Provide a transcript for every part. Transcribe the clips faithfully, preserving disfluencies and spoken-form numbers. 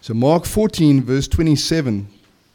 So Mark fourteen, verse twenty-seven.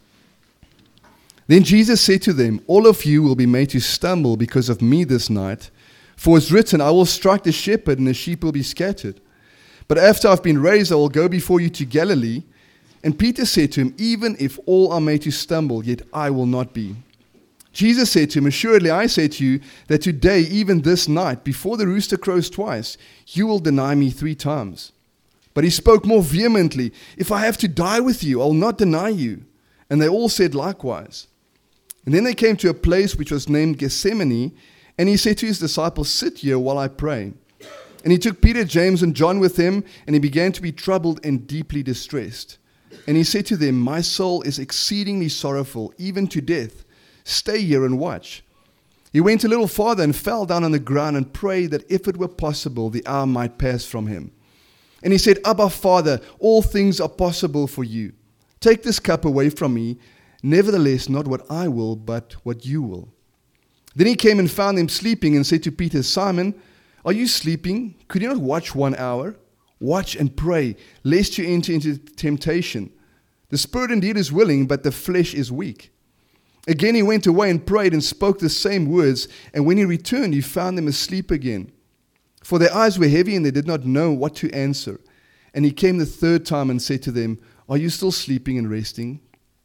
Then Jesus said to them, all of you will be made to stumble because of me this night. For it's written, I will strike the shepherd and the sheep will be scattered. But after I've been raised, I will go before you to Galilee. And Peter said to him, even if all are made to stumble, yet I will not be. Jesus said to him, assuredly I say to you that today, even this night, before the rooster crows twice, you will deny me three times. But he spoke more vehemently, if I have to die with you, I will not deny you. And they all said likewise. And then they came to a place which was named Gethsemane, and he said to his disciples, sit here while I pray. And he took Peter, James, and John with him, and he began to be troubled and deeply distressed. And he said to them, my soul is exceedingly sorrowful, even to death. Stay here and watch. He went a little farther and fell down on the ground and prayed that if it were possible, the hour might pass from him. And he said, Abba, Father, all things are possible for you. Take this cup away from me. Nevertheless, not what I will, but what you will. Then he came and found them sleeping and said to Peter, Simon, are you sleeping? Could you not watch one hour? Watch and pray, lest you enter into temptation. The spirit indeed is willing, but the flesh is weak. Again he went away and prayed and spoke the same words, and when he returned, he found them asleep again. For their eyes were heavy, and they did not know what to answer. And he came the third time and said to them, are you still sleeping and resting?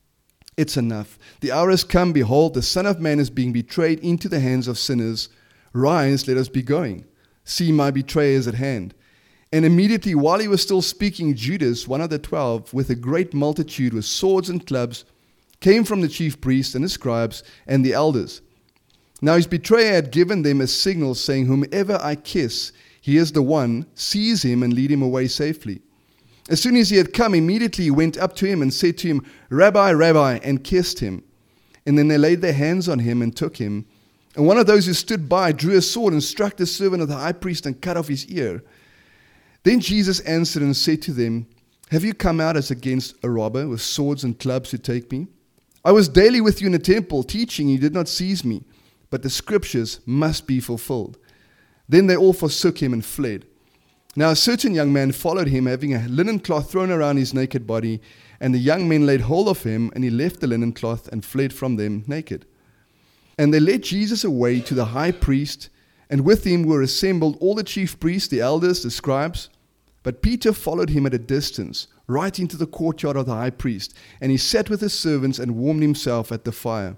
It's enough. The hour has come. Behold, the Son of Man is being betrayed into the hands of sinners. Rise, let us be going. See, my betrayer is at hand. And immediately while he was still speaking, Judas, one of the twelve, with a great multitude with swords and clubs, came from the chief priests and the scribes and the elders. Now his betrayer had given them a signal, saying, whomever I kiss, he is the one. Seize him and lead him away safely. As soon as he had come, immediately he went up to him and said to him, Rabbi, Rabbi, and kissed him. And then they laid their hands on him and took him. And one of those who stood by drew a sword and struck the servant of the high priest and cut off his ear. Then Jesus answered and said to them, have you come out as against a robber with swords and clubs to take me? I was daily with you in the temple, teaching, you did not seize me, but the scriptures must be fulfilled. Then they all forsook him and fled. Now a certain young man followed him, having a linen cloth thrown around his naked body, and the young men laid hold of him, and he left the linen cloth and fled from them naked. And they led Jesus away to the high priest, and with him were assembled all the chief priests, the elders, the scribes. But Peter followed him at a distance, right into the courtyard of the high priest, and he sat with his servants and warmed himself at the fire.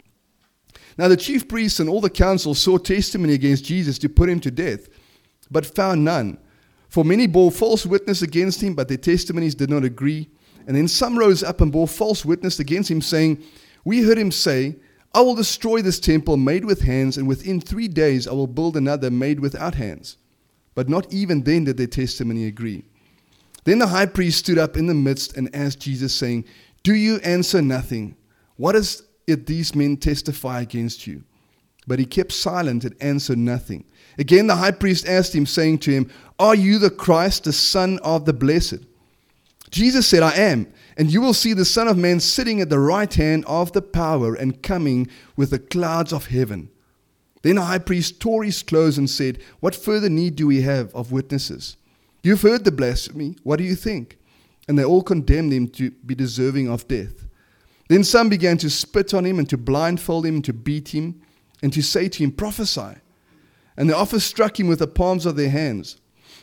Now the chief priests and all the council sought testimony against Jesus to put him to death, but found none. For many bore false witness against him, but their testimonies did not agree. And then some rose up and bore false witness against him, saying, we heard him say, I will destroy this temple made with hands, and within three days I will build another made without hands. But not even then did their testimony agree. Then the high priest stood up in the midst and asked Jesus, saying, do you answer nothing? What is it these men testify against you? But he kept silent and answered nothing. Again the high priest asked him, saying to him, are you the Christ, the Son of the Blessed? Jesus said, I am, and you will see the Son of Man sitting at the right hand of the power and coming with the clouds of heaven. Then the high priest tore his clothes and said, what further need do we have of witnesses? You've heard the blasphemy. What do you think? And they all condemned him to be deserving of death. Then some began to spit on him and to blindfold him and to beat him and to say to him, prophesy. And the officers struck him with the palms of their hands.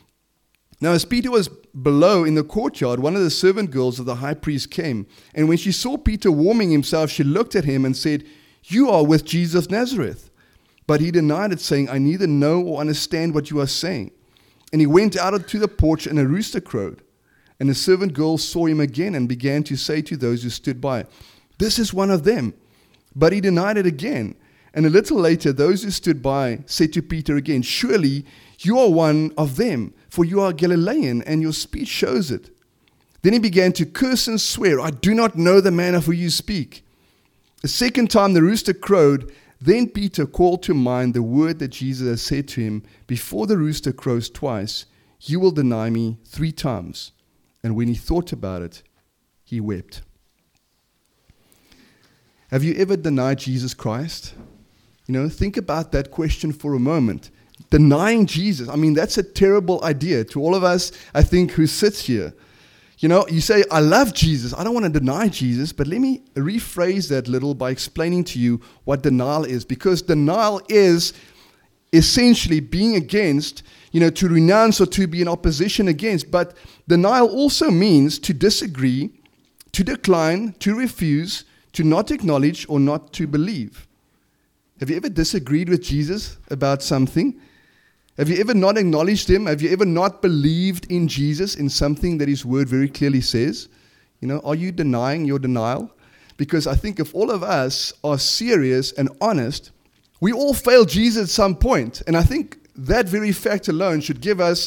Now as Peter was below in the courtyard, one of the servant girls of the high priest came. And when she saw Peter warming himself, she looked at him and said, you are with Jesus of Nazareth. But he denied it, saying, I neither know or understand what you are saying. And he went out to the porch, and a rooster crowed. And the servant girl saw him again and began to say to those who stood by, this is one of them. But he denied it again. And a little later, those who stood by said to Peter again, surely you are one of them, for you are Galilean, and your speech shows it. Then he began to curse and swear, I do not know the man of whom you speak. A second time the rooster crowed. Then Peter called to mind the word that Jesus had said to him, before the rooster crows twice, you will deny me three times. And when he thought about it, he wept. Have you ever denied Jesus Christ? You know, think about that question for a moment. Denying Jesus, I mean, that's a terrible idea to all of us, I think, who sits here. You know, you say, I love Jesus. I don't want to deny Jesus, but let me rephrase that a little by explaining to you what denial is. Because denial is essentially being against, you know, to renounce or to be in opposition against. But denial also means to disagree, to decline, to refuse, to not acknowledge, or not to believe. Have you ever disagreed with Jesus about something? Have you ever not acknowledged him? Have you ever not believed in Jesus, in something that his word very clearly says? You know, are you denying your denial? Because I think if all of us are serious and honest, we all fail Jesus at some point. And I think that very fact alone should give us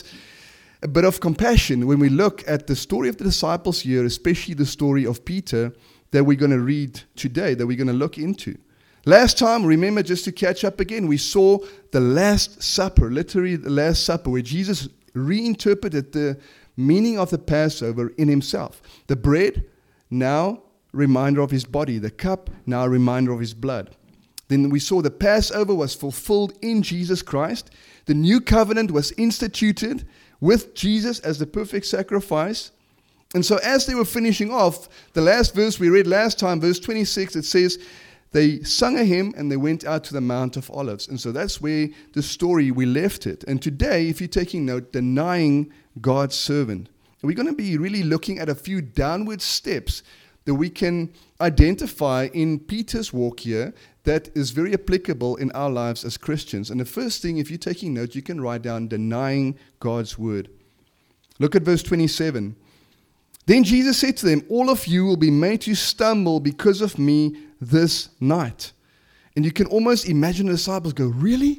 a bit of compassion when we look at the story of the disciples here, especially the story of Peter that we're going to read today, that we're going to look into. Last time, remember, just to catch up again, we saw the Last Supper, literally the Last Supper, where Jesus reinterpreted the meaning of the Passover in himself. The bread, now a reminder of his body. The cup, now a reminder of his blood. Then we saw the Passover was fulfilled in Jesus Christ. The new covenant was instituted with Jesus as the perfect sacrifice. And so as they were finishing off, the last verse we read last time, verse twenty-six, it says, they sung a hymn and they went out to the Mount of Olives. And so that's where the story, we left it. And today, if you're taking note, denying God's servant. We're going to be really looking at a few downward steps that we can identify in Peter's walk here that is very applicable in our lives as Christians. And the first thing, if you're taking note, you can write down denying God's word. Look at verse twenty-seven. Then Jesus said to them, all of you will be made to stumble because of me this night. And you can almost imagine the disciples go, really?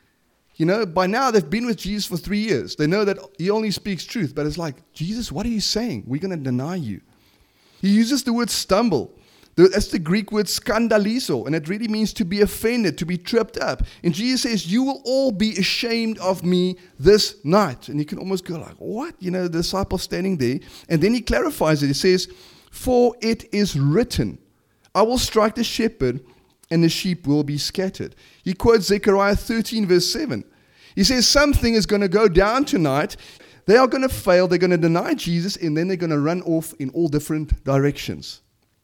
You know, by now they've been with Jesus for three years. They know that he only speaks truth. But it's like, Jesus, what are you saying? We're going to deny you. He uses the word stumble. That's the Greek word skandalizo, and it really means to be offended, to be tripped up. And Jesus says, you will all be ashamed of me this night. And you can almost go like, what? You know, the disciples standing there. And then he clarifies it. He says, for it is written, I will strike the shepherd, and the sheep will be scattered. He quotes Zechariah thirteen, verse seven. He says, something is going to go down tonight. They are going to fail. They're going to deny Jesus, and then they're going to run off in all different directions.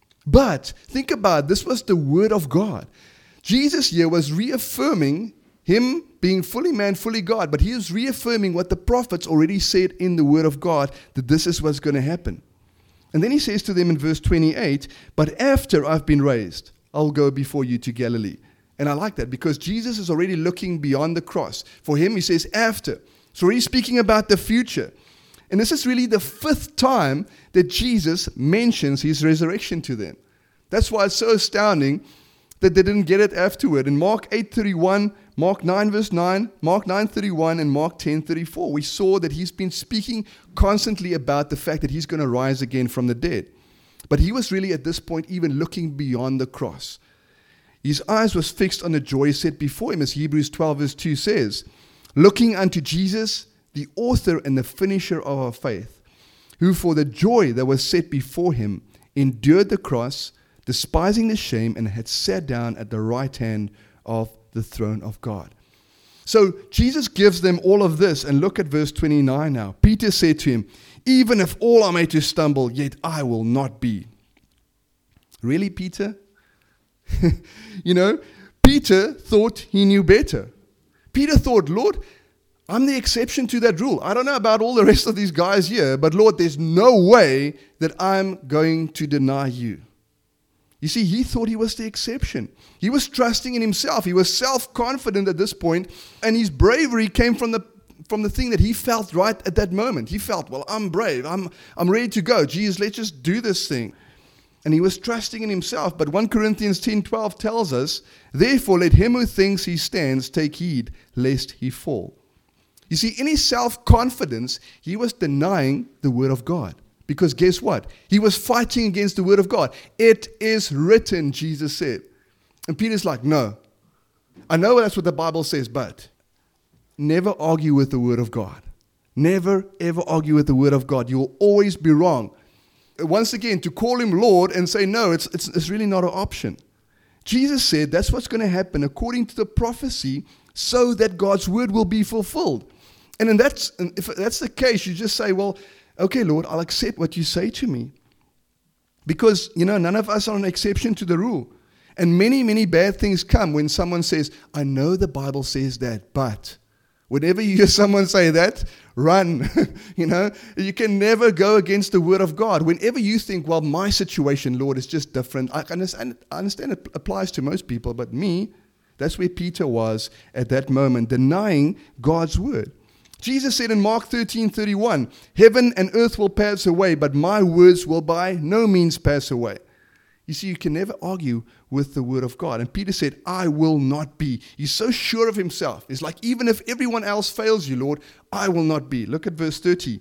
But think about it, this was the word of God. Jesus here was reaffirming him being fully man, fully God, but he is reaffirming what the prophets already said in the word of God, that this is what's going to happen. And then he says to them in verse twenty-eight, but after I've been raised, I'll go before you to Galilee. And I like that because Jesus is already looking beyond the cross. For him, he says after. So he's speaking about the future. And this is really the fifth time that Jesus mentions his resurrection to them. That's why it's so astounding that they didn't get it afterward. In Mark eight thirty-one, Mark nine verse nine, Mark nine thirty-one, and Mark ten thirty-four, we saw that he's been speaking constantly about the fact that he's going to rise again from the dead. But he was really at this point even looking beyond the cross. His eyes was fixed on the joy set before him, as Hebrews twelve verse two says, looking unto Jesus, the author and the finisher of our faith, who for the joy that was set before him endured the cross, despising the shame, and had sat down at the right hand of the throne of God. So Jesus gives them all of this, and look at verse twenty-nine now. Peter said to him, even if all are made to stumble, yet I will not be. Really, Peter? You know, Peter thought he knew better. Peter thought, Lord, I'm the exception to that rule. I don't know about all the rest of these guys here, but Lord, there's no way that I'm going to deny you. You see, he thought he was the exception. He was trusting in himself. He was self-confident at this point, and his bravery came from the from the thing that he felt right at that moment. He felt, well, I'm brave. I'm I'm ready to go. Jesus, let's just do this thing. And he was trusting in himself. But First Corinthians ten twelve tells us, therefore let him who thinks he stands take heed, lest he fall. You see, in his self-confidence, he was denying the word of God. Because guess what? He was fighting against the word of God. It is written, Jesus said. And Peter's like, no. I know that's what the Bible says, but never argue with the word of God. Never, ever argue with the word of God. You will always be wrong. Once again, to call him Lord and say, no, it's, it's, it's really not an option. Jesus said that's what's going to happen according to the prophecy so that God's word will be fulfilled. And then that's, if that's the case, you just say, well, okay, Lord, I'll accept what you say to me. Because, you know, none of us are an exception to the rule. And many, many bad things come when someone says, I know the Bible says that, but whenever you hear someone say that, run. You know, you can never go against the word of God. Whenever you think, well, my situation, Lord, is just different. I understand, I understand it applies to most people, but me, that's where Peter was at that moment, denying God's word. Jesus said in Mark thirteen thirty-one, heaven and earth will pass away, but my words will by no means pass away. You see, you can never argue with the word of God. And Peter said, I will not be. He's so sure of himself. It's like, even if everyone else fails you, Lord, I will not be. Look at verse thirty.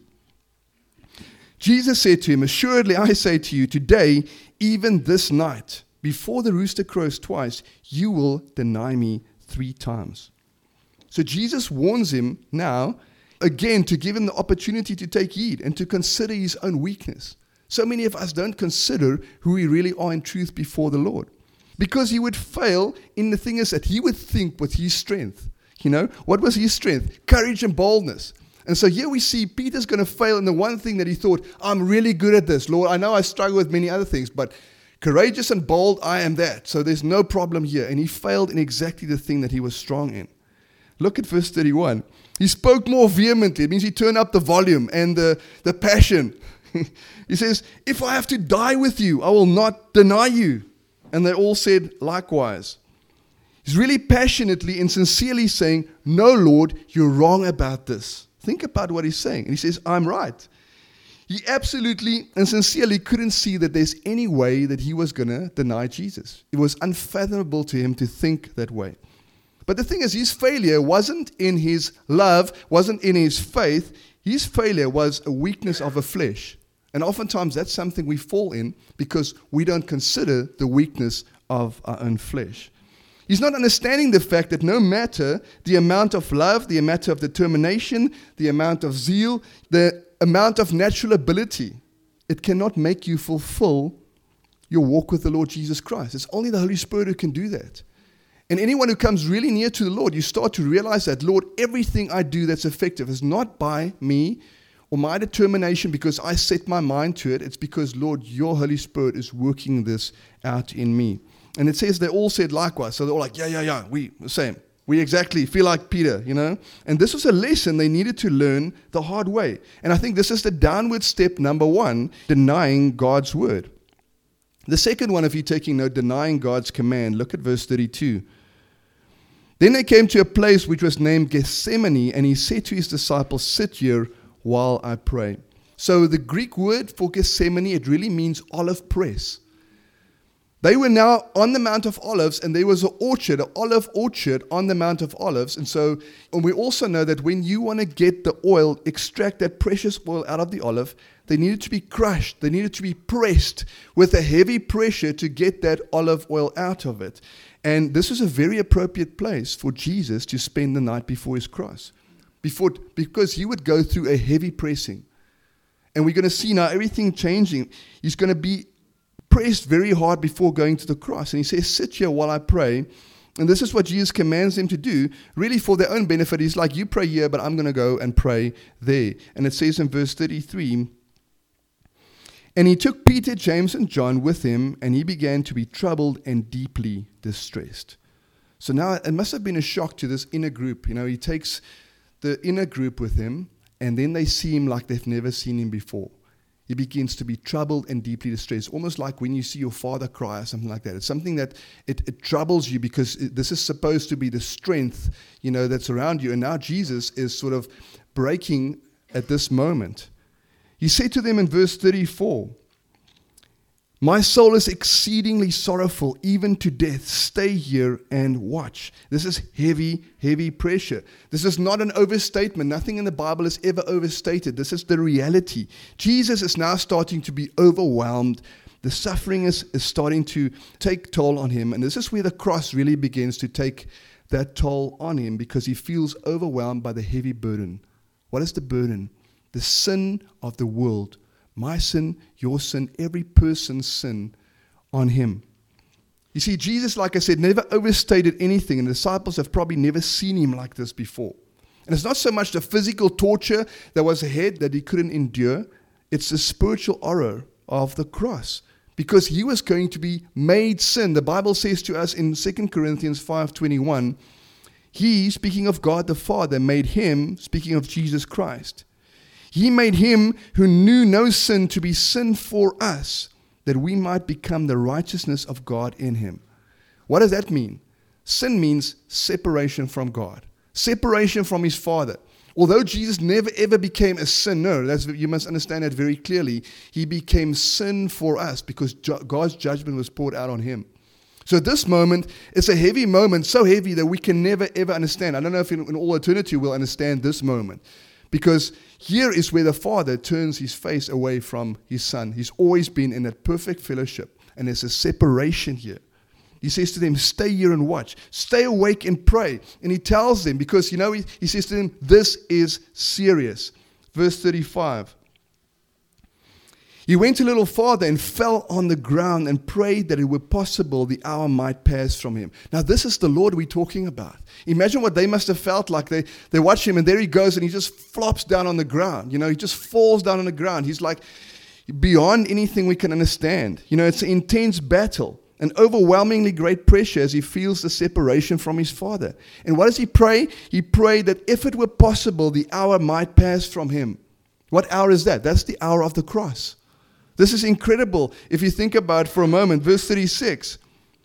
Jesus said to him, assuredly I say to you, today, even this night, before the rooster crows twice, you will deny me three times. So Jesus warns him now, again, to give him the opportunity to take heed and to consider his own weakness. So many of us don't consider who we really are in truth before the Lord. Because he would fail in the thing is that he would think with his strength. You know, what was his strength? Courage and boldness. And so here we see Peter's going to fail in the one thing that he thought, I'm really good at this, Lord. I know I struggle with many other things, but courageous and bold, I am that. So there's no problem here. And he failed in exactly the thing that he was strong in. Look at verse thirty-one. He spoke more vehemently. It means he turned up the volume and the, the passion. He says, if I have to die with you, I will not deny you. And they all said likewise. He's really passionately and sincerely saying, no, Lord, you're wrong about this. Think about what he's saying. And he says, I'm right. He absolutely and sincerely couldn't see that there's any way that he was going to deny Jesus. It was unfathomable to him to think that way. But the thing is, his failure wasn't in his love, wasn't in his faith. His failure was a weakness of the flesh. And oftentimes that's something we fall in because we don't consider the weakness of our own flesh. He's not understanding the fact that no matter the amount of love, the amount of determination, the amount of zeal, the amount of natural ability, it cannot make you fulfill your walk with the Lord Jesus Christ. It's only the Holy Spirit who can do that. And anyone who comes really near to the Lord, you start to realize that, Lord, everything I do that's effective is not by me or my determination because I set my mind to it. It's because, Lord, your Holy Spirit is working this out in me. And it says they all said likewise. So they're all like, yeah, yeah, yeah, we the same. We exactly feel like Peter, you know. And this was a lesson they needed to learn the hard way. And I think this is the downward step number one, denying God's word. The second one, if you're taking note, denying God's command, look at verse thirty-two. Then they came to a place which was named Gethsemane, and he said to his disciples, sit here while I pray. So the Greek word for Gethsemane, it really means olive press. They were now on the Mount of Olives, and there was an orchard, an olive orchard on the Mount of Olives. And so and we also know that when you want to get the oil, extract that precious oil out of the olive, they needed to be crushed. They needed to be pressed with a heavy pressure to get that olive oil out of it. And this was a very appropriate place for Jesus to spend the night before his cross, before because he would go through a heavy pressing. And we're going to see now everything changing. He's going to be pressed very hard before going to the cross. And he says, sit here while I pray. And this is what Jesus commands them to do, really for their own benefit. He's like, you pray here, but I'm going to go and pray there. And it says in verse thirty-three, and he took Peter, James, and John with him, and he began to be troubled and deeply distressed. So now it must have been a shock to this inner group. You know, he takes the inner group with him, and then they see him like they've never seen him before. He begins to be troubled and deeply distressed, almost like when you see your father cry or something like that. It's something that it, it troubles you because it, this is supposed to be the strength, you know, that's around you. And now Jesus is sort of breaking at this moment. He said to them in verse thirty-four, my soul is exceedingly sorrowful, even to death. Stay here and watch. This is heavy, heavy pressure. This is not an overstatement. Nothing in the Bible is ever overstated. This is the reality. Jesus is now starting to be overwhelmed. The suffering is, is starting to take toll on him. And this is where the cross really begins to take that toll on him because he feels overwhelmed by the heavy burden. What is the burden? The sin of the world. My sin, your sin, every person's sin on him. You see, Jesus, like I said, never overstated anything, and the disciples have probably never seen him like this before. And it's not so much the physical torture that was ahead that he couldn't endure. It's the spiritual horror of the cross, because he was going to be made sin. The Bible says to us in Second Corinthians five twenty-one, he, speaking of God the Father, made him, speaking of Jesus Christ, he made him who knew no sin to be sin for us, that we might become the righteousness of God in him. What does that mean? Sin means separation from God, separation from his Father. Although Jesus never ever became a sinner, that's, you must understand that very clearly, he became sin for us because ju- God's judgment was poured out on him. So this moment is a heavy moment, so heavy that we can never ever understand. I don't know if in, in all eternity we'll understand this moment, because here is where the Father turns his face away from his Son. He's always been in that perfect fellowship, and there's a separation here. He says to them, stay here and watch. Stay awake and pray. And he tells them, because, you know, he, he says to them, this is serious. Verse thirty-five. He went a little farther and fell on the ground and prayed that it were possible the hour might pass from him. Now, this is the Lord we're talking about. Imagine what they must have felt like. They, they watch him, and there he goes, and he just flops down on the ground. You know, he just falls down on the ground. He's like beyond anything we can understand. You know, it's an intense battle. An overwhelmingly great pressure as he feels the separation from his Father. And what does he pray? He prayed that if it were possible, the hour might pass from him. What hour is that? That's the hour of the cross. This is incredible if you think about it for a moment. Verse thirty-six.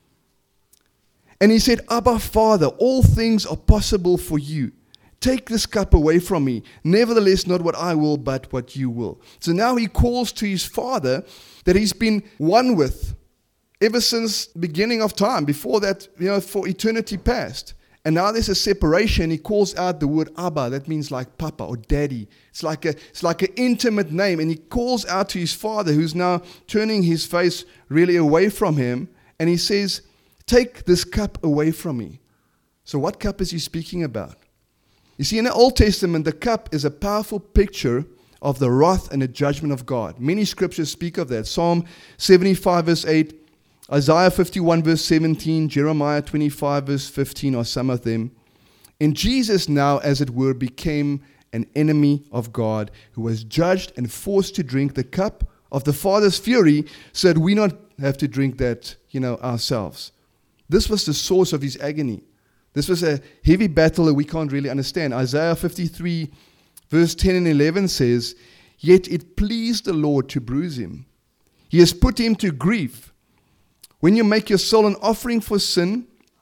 And he said, Abba, Father, all things are possible for you. Take this cup away from me. Nevertheless, not what I will, but what you will. So now he calls to his Father that he's been one with ever since the beginning of time, before that, you know, for eternity past. And now there's a separation. He calls out the word Abba. That means like Papa or Daddy. It's like a, it's like an intimate name. And he calls out to his Father, who's now turning his face really away from him. And he says, take this cup away from me. So what cup is he speaking about? You see, in the Old Testament, the cup is a powerful picture of the wrath and the judgment of God. Many scriptures speak of that. Psalm seventy-five verse eight, Isaiah fifty-one verse seventeen, Jeremiah twenty-five verse fifteen are some of them. And Jesus now, as it were, became an enemy of God, who was judged and forced to drink the cup of the Father's fury, so that we not have to drink that, you know, ourselves. This was the source of his agony. This was a heavy battle that we can't really understand. Isaiah fifty-three verse ten and eleven says, yet it pleased the Lord to bruise him. He has put him to grief. When you make your soul an offering for sin,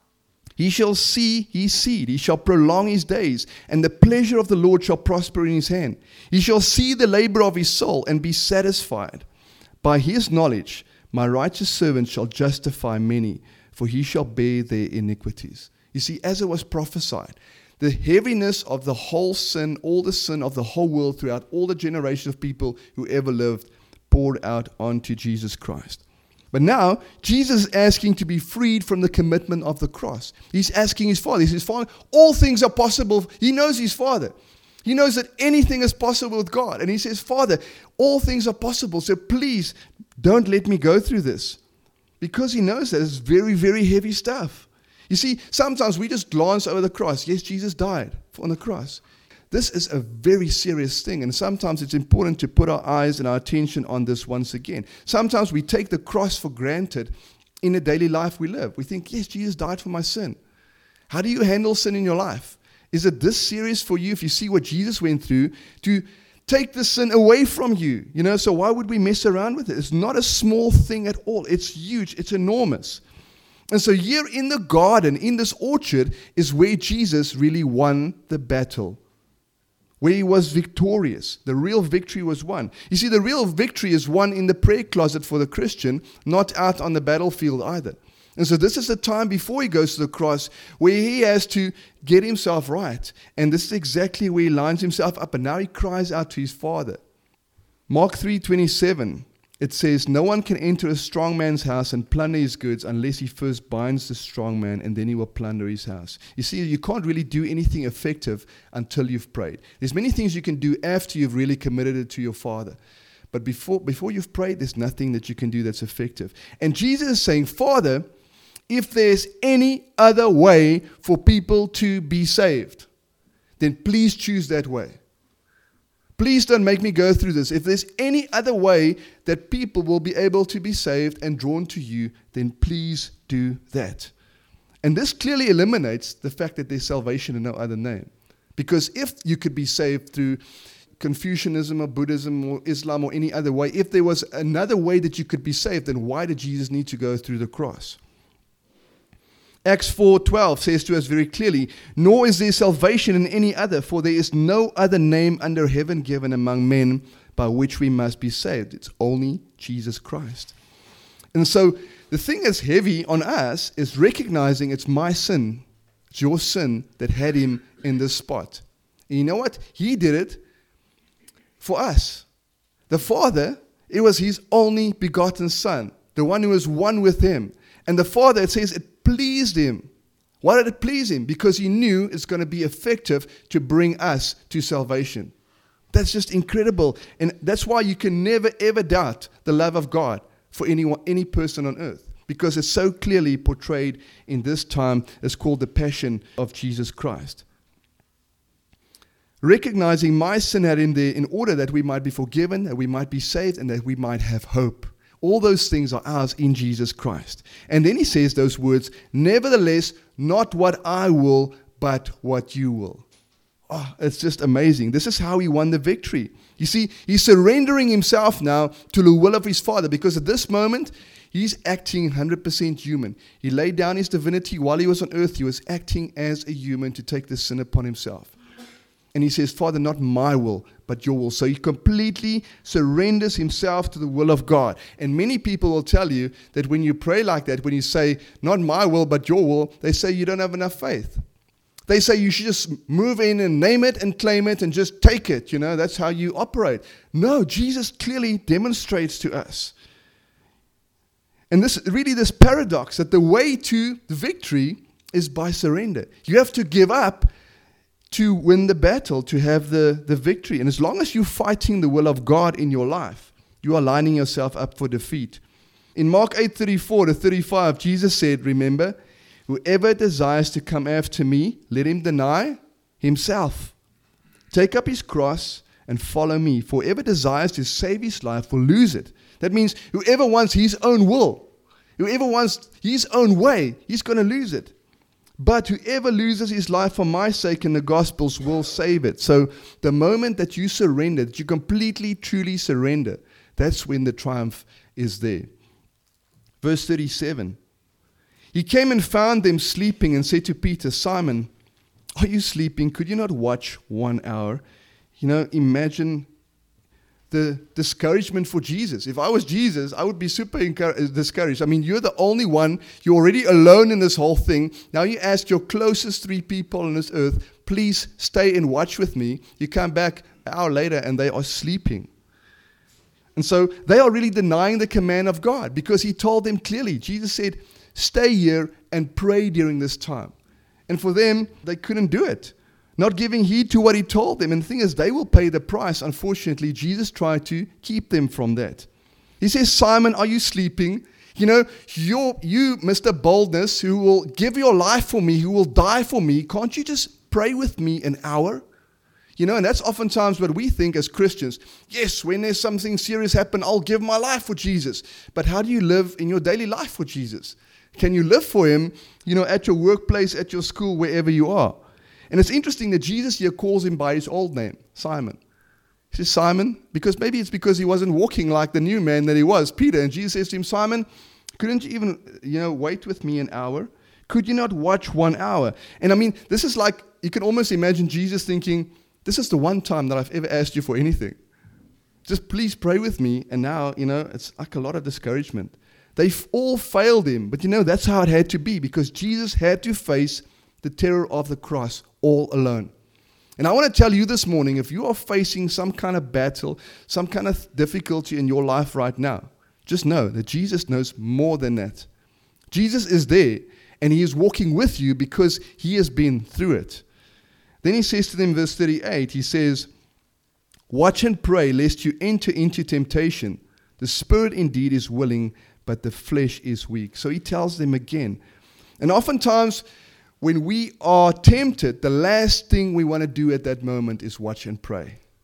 he shall see his seed. He shall prolong his days, and the pleasure of the Lord shall prosper in his hand. He shall see the labor of his soul and be satisfied. By his knowledge, my righteous servant shall justify many, for he shall bear their iniquities. You see, as it was prophesied, the heaviness of the whole sin, all the sin of the whole world throughout all the generations of people who ever lived, poured out onto Jesus Christ. But now, Jesus is asking to be freed from the commitment of the cross. He's asking his Father. He says, Father, all things are possible. He knows his Father. He knows that anything is possible with God. And he says, Father, all things are possible. So please, don't let me go through this. Because he knows that it's very, very heavy stuff. You see, sometimes we just glance over the cross. Yes, Jesus died on the cross. This is a very serious thing, and sometimes it's important to put our eyes and our attention on this once again. Sometimes we take the cross for granted in the daily life we live. We think, yes, Jesus died for my sin. How do you handle sin in your life? Is it this serious for you, if you see what Jesus went through, to take the sin away from you? You know, so why would we mess around with it? It's not a small thing at all. It's huge. It's enormous. And so here in the garden, in this orchard, is where Jesus really won the battle, where he was victorious. The real victory was won. You see, the real victory is won in the prayer closet for the Christian, not out on the battlefield either. And so this is the time before he goes to the cross where he has to get himself right. And this is exactly where he lines himself up. And now he cries out to his Father. Mark three twenty-seven, it says, no one can enter a strong man's house and plunder his goods unless he first binds the strong man, and then he will plunder his house. You see, you can't really do anything effective until you've prayed. There's many things you can do after you've really committed it to your Father. But before, before you've prayed, there's nothing that you can do that's effective. And Jesus is saying, Father, if there's any other way for people to be saved, then please choose that way. Please don't make me go through this. If there's any other way that people will be able to be saved and drawn to you, then please do that. And this clearly eliminates the fact that there's salvation in no other name. Because if you could be saved through Confucianism or Buddhism or Islam or any other way, if there was another way that you could be saved, then why did Jesus need to go through the cross? Acts four twelve says to us very clearly, nor is there salvation in any other, for there is no other name under heaven given among men by which we must be saved. It's only Jesus Christ. And so the thing that's heavy on us is recognizing it's my sin, it's your sin that had him in this spot. And you know what? He did it for us. The Father, it was his only begotten Son, the one who was one with him. And the Father, it says, it pleased him. Why did it please him? Because he knew it's going to be effective to bring us to salvation. That's just incredible. And that's why you can never, ever doubt the love of God for anyone, any person on earth. Because it's so clearly portrayed in this time. It's called the Passion of Jesus Christ. Recognizing my sin had in there in order that we might be forgiven, that we might be saved, and that we might have hope. All those things are ours in Jesus Christ. And then he says those words, nevertheless, not what I will, but what you will. Oh, it's just amazing. This is how he won the victory. You see, he's surrendering himself now to the will of his Father, because at this moment, he's acting one hundred percent human. He laid down his divinity while he was on earth. He was acting as a human to take the sin upon himself. And he says, Father, not my will, but your will. So he completely surrenders himself to the will of God. And many people will tell you that when you pray like that, when you say, not my will, but your will, they say you don't have enough faith. They say you should just move in and name it and claim it and just take it. You know, that's how you operate. No, Jesus clearly demonstrates to us. And this really this paradox that the way to the victory is by surrender. You have to give up to win the battle, to have the, the victory. And as long as you're fighting the will of God in your life, you are lining yourself up for defeat. In Mark eight thirty-four to thirty-five, Jesus said, remember, whoever desires to come after me, let him deny himself. Take up his cross and follow me. For whoever desires to save his life will lose it. That means whoever wants his own will, whoever wants his own way, he's going to lose it. But whoever loses his life for my sake in the Gospels will save it. So the moment that you surrender, that you completely, truly surrender, that's when the triumph is there. Verse thirty-seven. He came and found them sleeping and said to Peter, Simon, are you sleeping? Could you not watch one hour? You know, imagine the discouragement for Jesus. If I was Jesus, I would be super discouraged. I mean, you're the only one. You're already alone in this whole thing. Now you ask your closest three people on this earth, please stay and watch with me. You come back an hour later and they are sleeping. And so they are really denying the command of God because he told them clearly. Jesus said, stay here and pray during this time. And for them, they couldn't do it. Not giving heed to what he told them. And the thing is, they will pay the price. Unfortunately, Jesus tried to keep them from that. He says, Simon, are you sleeping? You know, you're, you, Mister Boldness, who will give your life for me, who will die for me, can't you just pray with me an hour? You know, and that's oftentimes what we think as Christians. Yes, when there's something serious happen, I'll give my life for Jesus. But how do you live in your daily life for Jesus? Can you live for him, you know, at your workplace, at your school, wherever you are? And it's interesting that Jesus here calls him by his old name, Simon. He says, Simon, because maybe it's because he wasn't walking like the new man that he was, Peter. And Jesus says to him, Simon, couldn't you even, you know, wait with me an hour? Could you not watch one hour? And I mean, this is like, you can almost imagine Jesus thinking, this is the one time that I've ever asked you for anything. Just please pray with me. And now, you know, it's like a lot of discouragement. They've all failed him. But you know, that's how it had to be because Jesus had to face the terror of the cross all alone. And I want to tell you this morning, if you are facing some kind of battle, some kind of difficulty in your life right now, just know that Jesus knows more than that. Jesus is there and he is walking with you because he has been through it. Then he says to them, verse thirty-eight, he says, watch and pray lest you enter into temptation. The spirit indeed is willing, but the flesh is weak. So he tells them again. And oftentimes, when we are tempted, the last thing we want to do at that moment is watch and pray.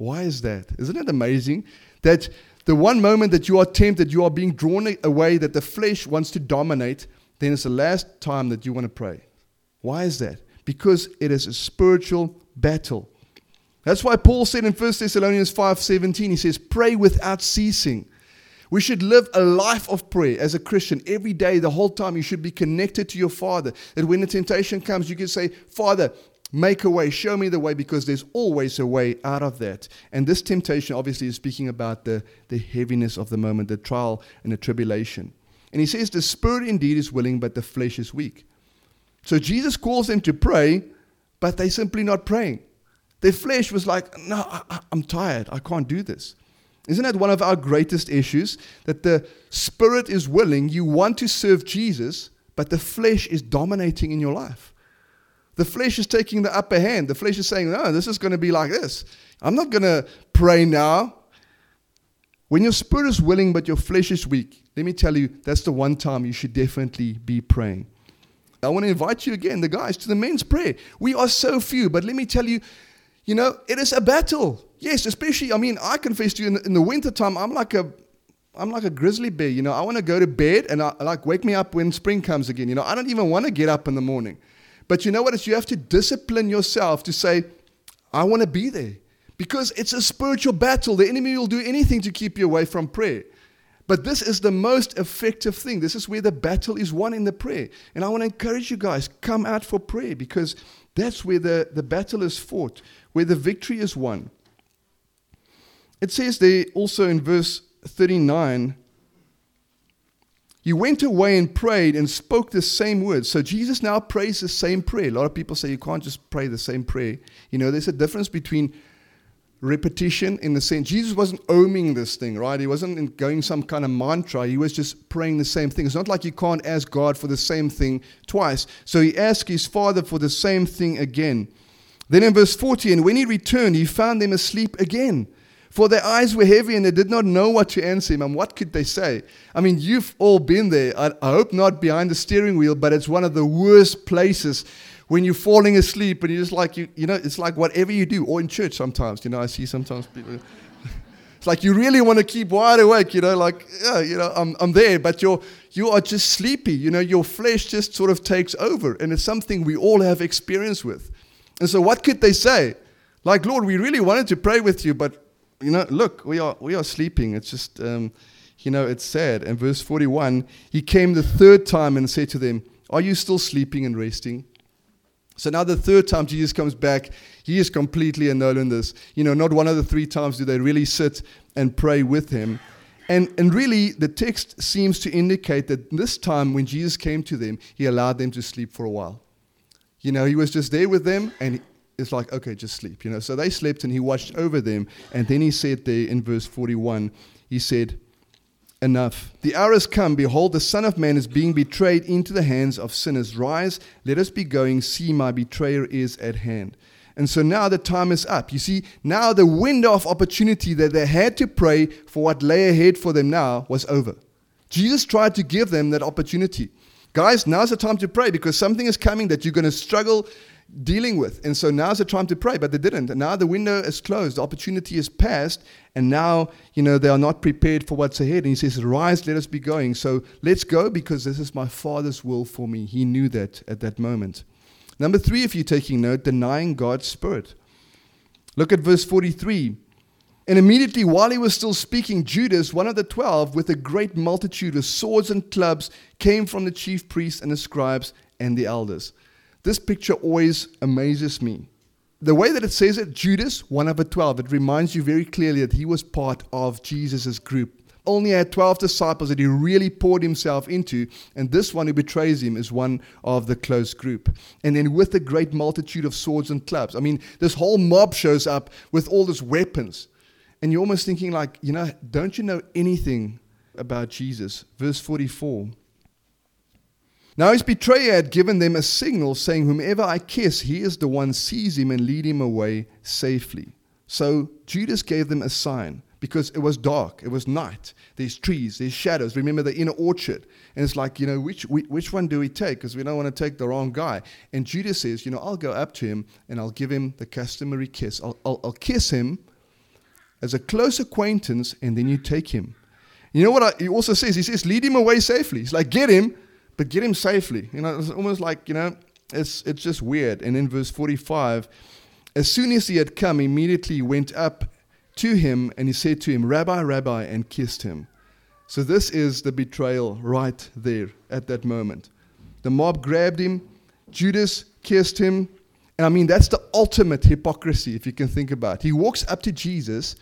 Why is that? Isn't it amazing that the one moment that you are tempted, you are being drawn away, that the flesh wants to dominate, then it's the last time that you want to pray. Why is that? Because it is a spiritual battle. That's why Paul said in First Thessalonians five seventeen, he says, pray without ceasing. We should live a life of prayer as a Christian. Every day, the whole time, you should be connected to your Father. That when the temptation comes, you can say, Father, make a way, show me the way, because there's always a way out of that. And this temptation obviously is speaking about the, the heaviness of the moment, the trial and the tribulation. And he says, the spirit indeed is willing, but the flesh is weak. So Jesus calls them to pray, but they're simply not praying. Their flesh was like, no, I, I'm tired. I can't do this. Isn't that one of our greatest issues? That the spirit is willing, you want to serve Jesus, but the flesh is dominating in your life. The flesh is taking the upper hand. The flesh is saying, no, this is going to be like this. I'm not going to pray now. When your spirit is willing, but your flesh is weak, let me tell you, that's the one time you should definitely be praying. I want to invite you again, the guys, to the men's prayer. We are so few, but let me tell you, you know, it is a battle. Yes, especially, I mean, I confess to you, in the, in the wintertime, I'm like a, I'm like a grizzly bear, you know. I want to go to bed and I, like wake me up when spring comes again. You know, I don't even want to get up in the morning. But you know what? It's you have to discipline yourself to say, I want to be there. Because it's a spiritual battle. The enemy will do anything to keep you away from prayer. But this is the most effective thing. This is where the battle is won, in the prayer. And I want to encourage you guys, come out for prayer, because that's where the, the battle is fought, where the victory is won. It says there also in verse thirty-nine, you went away and prayed and spoke the same words. So Jesus now prays the same prayer. A lot of people say you can't just pray the same prayer. You know, there's a difference between repetition in the sense, Jesus wasn't oming this thing, right? He wasn't going some kind of mantra. He was just praying the same thing. It's not like you can't ask God for the same thing twice. So he asked his Father for the same thing again. Then in verse forty, and when he returned, he found them asleep again. For their eyes were heavy and they did not know what to answer him. And what could they say? I mean, you've all been there. I, I hope not behind the steering wheel, but it's one of the worst places when you're falling asleep and you're just like, you, you know, it's like whatever you do, or in church sometimes, you know, I see sometimes people, it's like you really want to keep wide awake, you know, like, yeah, you know, I'm, I'm there, but you're, you are just sleepy, you know, your flesh just sort of takes over. And it's something we all have experience with. And so what could they say? Like, Lord, we really wanted to pray with you, but you know, look, we are we are sleeping. It's just, um, you know, it's sad. And verse forty-one, he came the third time and said to them, are you still sleeping and resting? So now the third time Jesus comes back, he is completely annulled in this. You know, not one of the three times do they really sit and pray with him. And, and really, the text seems to indicate that this time when Jesus came to them, he allowed them to sleep for a while. You know, he was just there with them, and it's like, okay, just sleep, you know. So they slept and he watched over them. And then he said there in verse forty-one, he said, enough. The hour has come. Behold, the Son of Man is being betrayed into the hands of sinners. Rise, let us be going. See, my betrayer is at hand. And so now the time is up. You see, now the window of opportunity that they had to pray for what lay ahead for them now was over. Jesus tried to give them that opportunity. Guys, now's the time to pray, because something is coming that you're going to struggle dealing with. And so now's the time to pray, but they didn't. And now the window is closed. The opportunity is past. And now, you know, they are not prepared for what's ahead. And he says, rise, let us be going. So let's go, because this is my Father's will for me. He knew that at that moment. Number three, if you're taking note, denying God's Spirit. Look at verse forty-three. And immediately while he was still speaking, Judas, one of the twelve, with a great multitude of swords and clubs, came from the chief priests and the scribes and the elders. This picture always amazes me. The way that it says it, Judas, one of the twelve, it reminds you very clearly that he was part of Jesus' group. Only had twelve disciples that he really poured himself into, and this one who betrays him is one of the close group. And then with a great multitude of swords and clubs. I mean, this whole mob shows up with all these weapons. And you're almost thinking like, you know, don't you know anything about Jesus? Verse forty-four. Now his betrayer had given them a signal, saying, whomever I kiss, he is the one, seize him and lead him away safely. So Judas gave them a sign, because it was dark, it was night, there's trees, there's shadows. Remember the inner orchard. And it's like, you know, which which one do we take? Because we don't want to take the wrong guy. And Judas says, you know, I'll go up to him and I'll give him the customary kiss. I'll, I'll, I'll kiss him, as a close acquaintance, and then you take him. You know what I, he also says? He says, lead him away safely. He's like, get him, but get him safely. You know, it's almost like, you know, it's it's just weird. And in verse forty-five, as soon as he had come, immediately he went up to him, and he said to him, Rabbi, Rabbi, and kissed him. So this is the betrayal right there at that moment. The mob grabbed him, Judas kissed him, and I mean, that's the ultimate hypocrisy, if you can think about it. He walks up to Jesus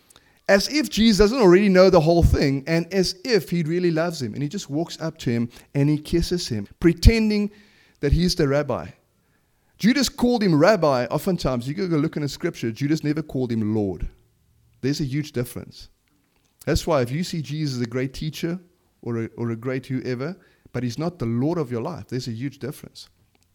as if Jesus doesn't already know the whole thing, and as if he really loves him. And he just walks up to him, and he kisses him, pretending that he's the rabbi. Judas called him rabbi. Oftentimes, you go look in the scripture, Judas never called him Lord. There's a huge difference. That's why if you see Jesus as a great teacher or a, or a great whoever, but he's not the Lord of your life, there's a huge difference.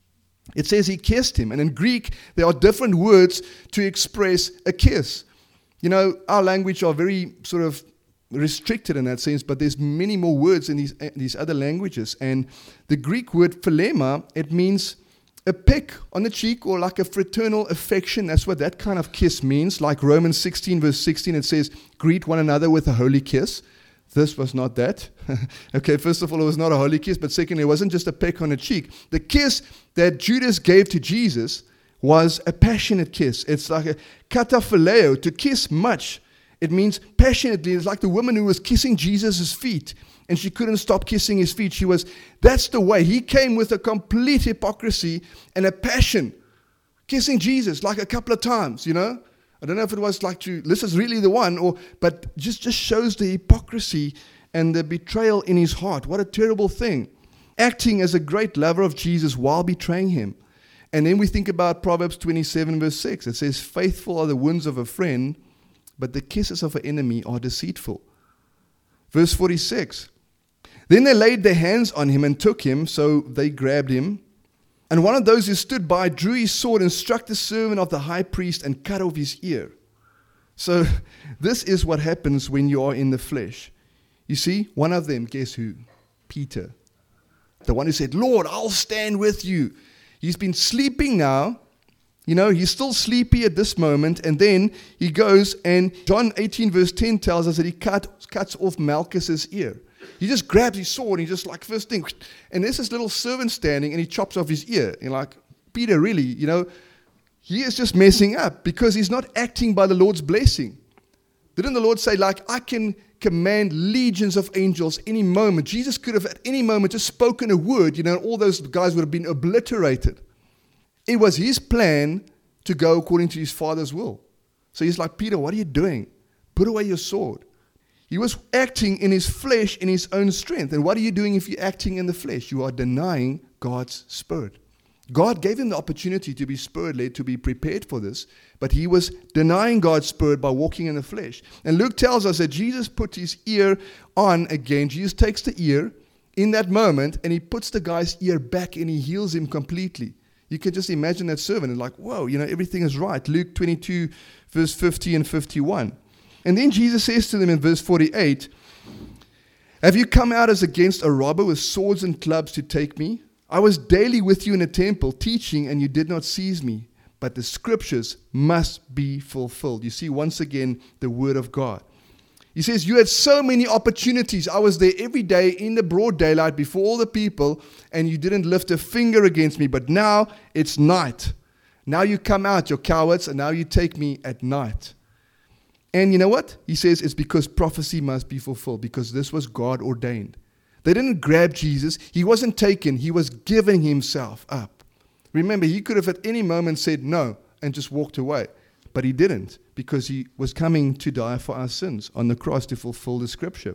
It says he kissed him. And in Greek, there are different words to express a kiss. You know, our language are very sort of restricted in that sense, but there's many more words in these, these other languages. And the Greek word philema, it means a peck on the cheek or like a fraternal affection. That's what that kind of kiss means. Like Romans sixteen verse sixteen, it says, greet one another with a holy kiss. This was not that. Okay, first of all, it was not a holy kiss, but secondly, it wasn't just a peck on the cheek. The kiss that Judas gave to Jesus was a passionate kiss. It's like a kataphileo, to kiss much. It means passionately. It's like the woman who was kissing Jesus' feet, and she couldn't stop kissing his feet. She was, that's the way. He came with a complete hypocrisy and a passion, kissing Jesus like a couple of times, you know. I don't know if it was like to, this is really the one, or but just, just shows the hypocrisy and the betrayal in his heart. What a terrible thing. Acting as a great lover of Jesus while betraying him. And then we think about Proverbs twenty-seven verse six. It says, faithful are the wounds of a friend, but the kisses of an enemy are deceitful. Verse forty-six. Then they laid their hands on him and took him, so they grabbed him. And one of those who stood by drew his sword and struck the servant of the high priest and cut off his ear. So this is what happens when you are in the flesh. You see, one of them, guess who? Peter. The one who said, Lord, I'll stand with you. He's been sleeping now. You know, he's still sleepy at this moment. And then he goes, and John eighteen verse ten tells us that he cut, cuts off Malchus's ear. He just grabs his sword, and he just like, first thing, and there's this little servant standing, and he chops off his ear. And like, Peter, really, you know, he is just messing up because he's not acting by the Lord's blessing. Didn't the Lord say, like, I can command legions of angels any moment? Jesus could have at any moment just spoken a word, you know, and all those guys would have been obliterated. It was his plan to go according to his Father's will. So he's like, Peter, what are you doing? Put away your sword. He was acting in his flesh, in his own strength. And what are you doing if you're acting in the flesh? You are denying God's Spirit. God gave him the opportunity to be Spirit-led, to be prepared for this, but he was denying God's Spirit by walking in the flesh. And Luke tells us that Jesus put his ear on again. Jesus takes the ear in that moment, and he puts the guy's ear back, and he heals him completely. You can just imagine that servant and like, whoa, you know, everything is right. Luke twenty-two, verse fifty and fifty-one. And then Jesus says to them in verse forty-eight, have you come out as against a robber with swords and clubs to take me? I was daily with you in the temple teaching, and you did not seize me. But the scriptures must be fulfilled. You see, once again, the word of God. He says, you had so many opportunities. I was there every day in the broad daylight before all the people, and you didn't lift a finger against me. But now it's night. Now you come out, you're cowards, and now you take me at night. And you know what? He says it's because prophecy must be fulfilled, because this was God ordained. They didn't grab Jesus. He wasn't taken. He was giving himself up. Remember, he could have at any moment said no and just walked away. But he didn't, because he was coming to die for our sins on the cross to fulfill the scripture.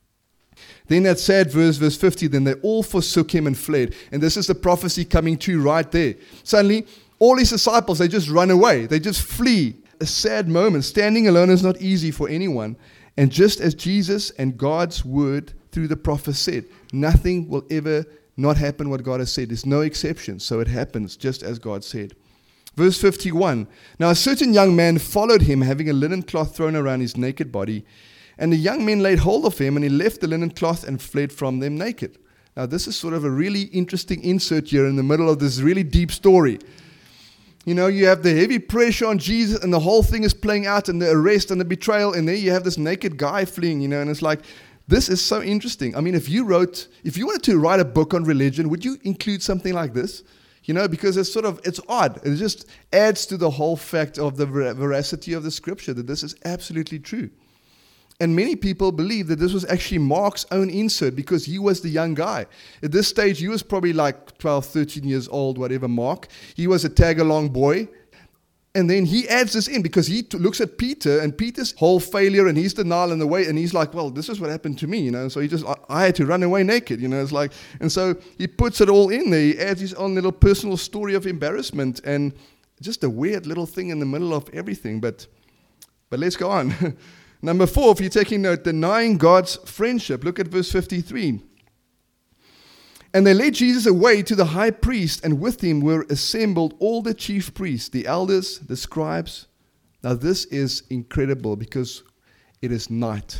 Then that sad verse, verse fifty, then they all forsook him and fled. And this is the prophecy coming to right there. Suddenly, all his disciples, they just run away. They just flee. A sad moment. Standing alone is not easy for anyone. And just as Jesus and God's word through the prophet said, nothing will ever not happen what God has said. There's no exception. So it happens just as God said. Verse fifty-one, now a certain young man followed him, having a linen cloth thrown around his naked body. And the young men laid hold of him, and he left the linen cloth and fled from them naked. Now this is sort of a really interesting insert here in the middle of this really deep story. You know, you have the heavy pressure on Jesus and the whole thing is playing out and the arrest and the betrayal. And there you have this naked guy fleeing, you know, and it's like, this is so interesting. I mean, if you wrote, if you wanted to write a book on religion, would you include something like this? You know, because it's sort of, it's odd. It just adds to the whole fact of the ver- veracity of the scripture, that this is absolutely true. And many people believe that this was actually Mark's own insert because he was the young guy. At this stage, he was probably like twelve, thirteen years old, whatever, Mark. He was a tag-along boy. And then he adds this in because he t- looks at Peter and Peter's whole failure and his denial and the way, and he's like, well, this is what happened to me, you know. So he just, I, I had to run away naked, you know. It's like, and so he puts it all in there. He adds his own little personal story of embarrassment and just a weird little thing in the middle of everything. But, but let's go on. Number four, if you're taking note, denying God's friendship. Look at verse fifty-three. And they led Jesus away to the high priest, and with him were assembled all the chief priests, the elders, the scribes. Now this is incredible because it is night.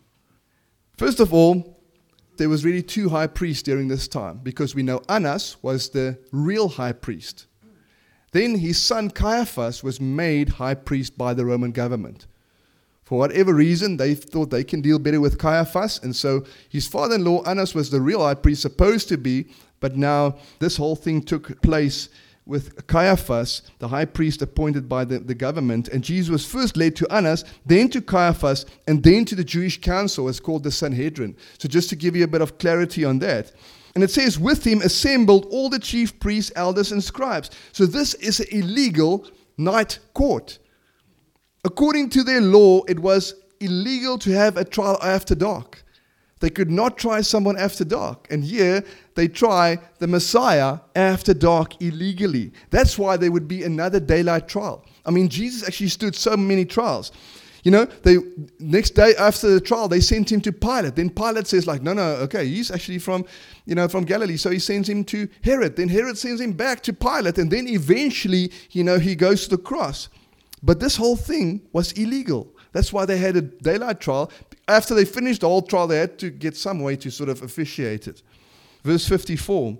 First of all, there was really two high priests during this time, because we know Annas was the real high priest. Then his son Caiaphas was made high priest by the Roman government. For whatever reason, they thought they can deal better with Caiaphas. And so his father-in-law, Annas, was the real high priest, supposed to be. But now this whole thing took place with Caiaphas, the high priest appointed by the, the government. And Jesus was first led to Annas, then to Caiaphas, and then to the Jewish council, as called the Sanhedrin. So just to give you a bit of clarity on that. And it says, with him assembled all the chief priests, elders, and scribes. So this is an illegal night court. According to their law, it was illegal to have a trial after dark. They could not try someone after dark. And here, they try the Messiah after dark illegally. That's why there would be another daylight trial. I mean, Jesus actually stood so many trials. You know, they next day after the trial, they sent him to Pilate. Then Pilate says, like, no, no, okay, he's actually from, you know, from Galilee. So he sends him to Herod. Then Herod sends him back to Pilate. And then eventually, you know, he goes to the cross. But this whole thing was illegal. That's why they had a daylight trial. After they finished the whole trial, they had to get some way to sort of officiate it. Verse fifty-four.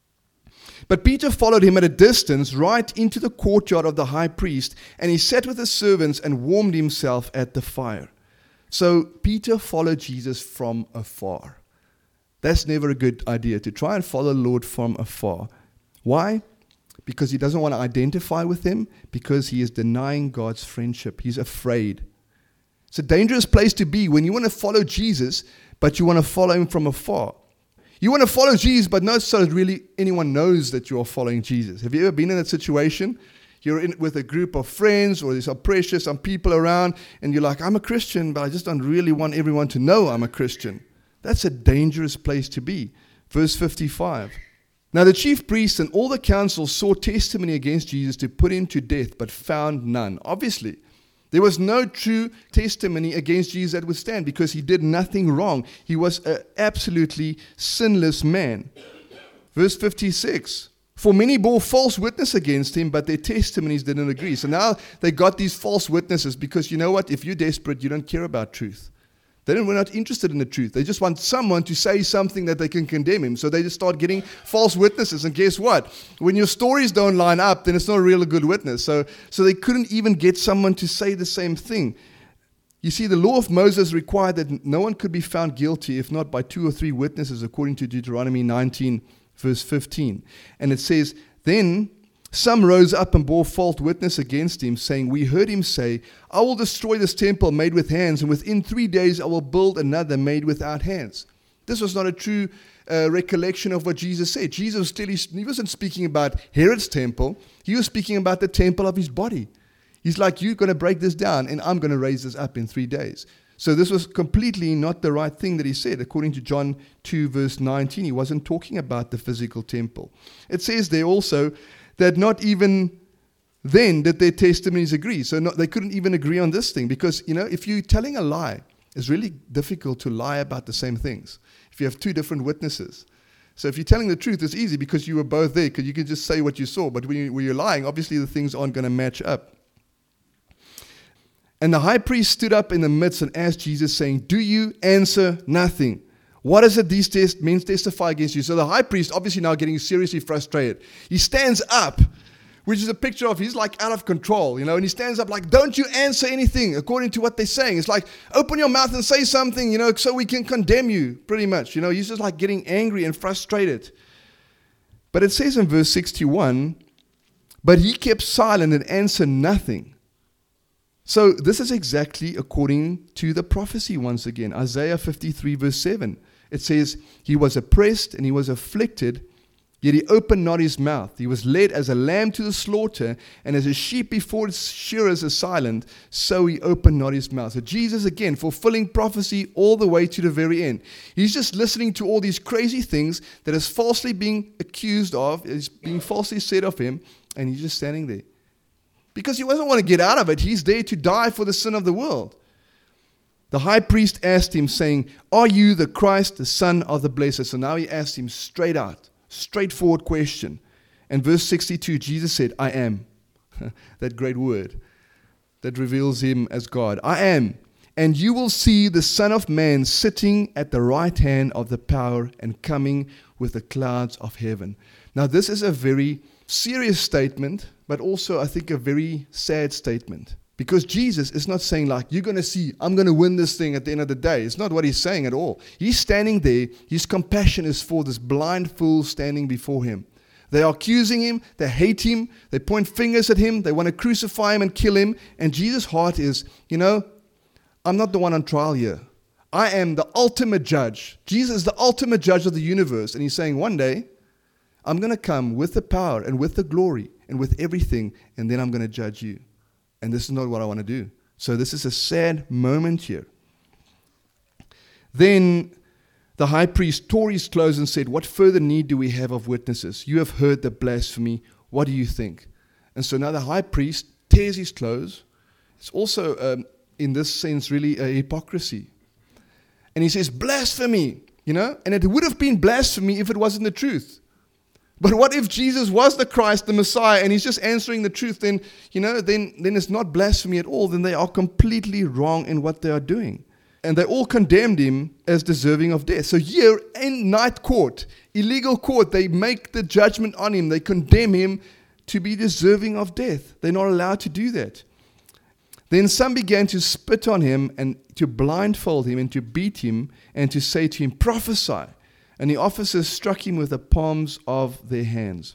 But Peter followed him at a distance right into the courtyard of the high priest, and he sat with his servants and warmed himself at the fire. So Peter followed Jesus from afar. That's never a good idea, to try and follow the Lord from afar. Why? Because he doesn't want to identify with him, because he is denying God's friendship. He's afraid. It's a dangerous place to be when you want to follow Jesus, but you want to follow him from afar. You want to follow Jesus, but not so that really anyone knows that you are following Jesus. Have you ever been in that situation? You're in with a group of friends, or there's some pressure, some people around, and you're like, I'm a Christian, but I just don't really want everyone to know I'm a Christian. That's a dangerous place to be. Verse fifty-five. Now the chief priests and all the council sought testimony against Jesus to put him to death, but found none. Obviously, there was no true testimony against Jesus that would stand, because he did nothing wrong. He was an absolutely sinless man. Verse fifty-six. For many bore false witness against him, but their testimonies didn't agree. So now they got these false witnesses, because you know what? If you're desperate, you don't care about truth. They don't, we're not interested in the truth. They just want someone to say something that they can condemn him. So they just start getting false witnesses. And guess what? When your stories don't line up, then it's not a really good witness. So, so they couldn't even get someone to say the same thing. You see, the law of Moses required that no one could be found guilty if not by two or three witnesses, according to Deuteronomy nineteen, verse fifteen. And it says, then some rose up and bore false witness against him, saying, we heard him say, I will destroy this temple made with hands, and within three days I will build another made without hands. This was not a true uh, recollection of what Jesus said. Jesus was clearly, he wasn't speaking about Herod's temple. He was speaking about the temple of his body. He's like, you're going to break this down, and I'm going to raise this up in three days. So this was completely not the right thing that he said. According to John two, verse nineteen, he wasn't talking about the physical temple. It says there also that not even then did their testimonies agree. So not, they couldn't even agree on this thing, because, you know, if you're telling a lie, it's really difficult to lie about the same things if you have two different witnesses. So if you're telling the truth, it's easy because you were both there, because you can just say what you saw. But when, you, when you're lying, obviously the things aren't going to match up. And the high priest stood up in the midst and asked Jesus, saying, do you answer nothing? What is it these test- men testify against you? So the high priest, obviously now getting seriously frustrated, he stands up which is a picture of he's like out of control, you know, and he stands up like, don't you answer anything according to what they're saying. It's like, open your mouth and say something, you know, so we can condemn you, pretty much. You know, he's just like getting angry and frustrated. But it says in verse sixty-one, but he kept silent and answered nothing. So this is exactly according to the prophecy once again. Isaiah fifty-three verse seven. It says, he was oppressed and he was afflicted, yet he opened not his mouth. He was led as a lamb to the slaughter, and as a sheep before its shearers is silent, so he opened not his mouth. So Jesus, again, fulfilling prophecy all the way to the very end. He's just listening to all these crazy things that is falsely being accused of, is being falsely said of him, and he's just standing there. Because he doesn't want to get out of it. He's there to die for the sin of the world. The high priest asked him, saying, are you the Christ, the Son of the Blessed? So now he asked him straight out. Straightforward question. And verse sixty-two, Jesus said, I am. That great word that reveals him as God. I am. And you will see the Son of Man sitting at the right hand of the power and coming with the clouds of heaven. Now this is a very serious statement, but also I think a very sad statement. Because Jesus is not saying like, you're going to see, I'm going to win this thing at the end of the day. It's not what he's saying at all. He's standing there. His compassion is for this blind fool standing before him. They are accusing him. They hate him. They point fingers at him. They want to crucify him and kill him. And Jesus' heart is, you know, I'm not the one on trial here. I am the ultimate judge. Jesus is the ultimate judge of the universe. And he's saying one day, I'm going to come with the power and with the glory and with everything, and then I'm going to judge you. And this is not what I want to do. So this is a sad moment here. Then the high priest tore his clothes and said, what further need do we have of witnesses? You have heard the blasphemy. What do you think? And so now the high priest tears his clothes. It's also, um, in this sense, really a hypocrisy. And he says, blasphemy, you know? And it would have been blasphemy if it wasn't the truth. But what if Jesus was the Christ, the Messiah, and he's just answering the truth? Then, you know, then, then it's not blasphemy at all. Then they are completely wrong in what they are doing. And they all condemned him as deserving of death. So here in night court, illegal court, they make the judgment on him. They condemn him to be deserving of death. They're not allowed to do that. Then some began to spit on him and to blindfold him and to beat him and to say to him, prophesy. And the officers struck him with the palms of their hands.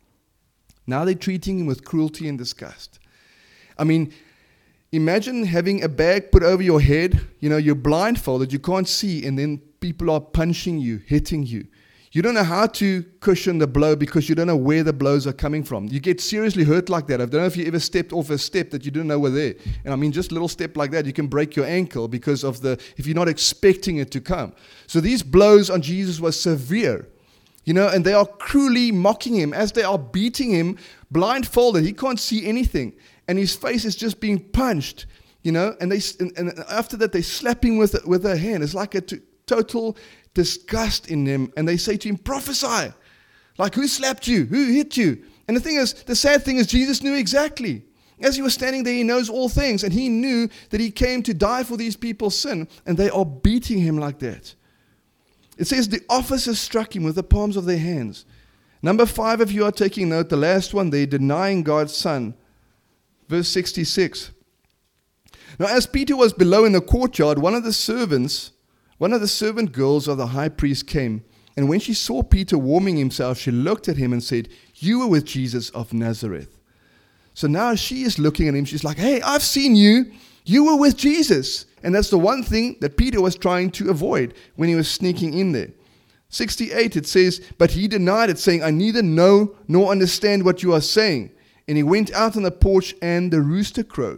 Now they're treating him with cruelty and disgust. I mean, imagine having a bag put over your head. You know, you're blindfolded, you can't see, and then people are punching you, hitting you. You don't know how to cushion the blow because you don't know where the blows are coming from. You get seriously hurt like that. I don't know if you ever stepped off a step that you didn't know were there. And I mean, just a little step like that, you can break your ankle because of the, if you're not expecting it to come. So these blows on Jesus were severe, you know, and they are cruelly mocking him as they are beating him blindfolded. He can't see anything. And his face is just being punched, you know, and they and, and after that they slap him with, with their hand. It's like a t- total disgust in them, and they say to him, prophesy. Like, who slapped you? Who hit you? And the thing is, the sad thing is, Jesus knew exactly. As he was standing there, he knows all things, and he knew that he came to die for these people's sin, and they are beating him like that. It says the officers struck him with the palms of their hands. Number five, if you are taking note, the last one, they're denying God's Son. Verse sixty-six. Now, as Peter was below in the courtyard, one of the servants One of the servant girls of the high priest came, and when she saw Peter warming himself, she looked at him and said, you were with Jesus of Nazareth. So now she is looking at him. She's like, hey, I've seen you. You were with Jesus. And that's the one thing that Peter was trying to avoid when he was sneaking in there. sixty-eight, it says, but he denied it, saying, I neither know nor understand what you are saying. And he went out on the porch, and the rooster crowed.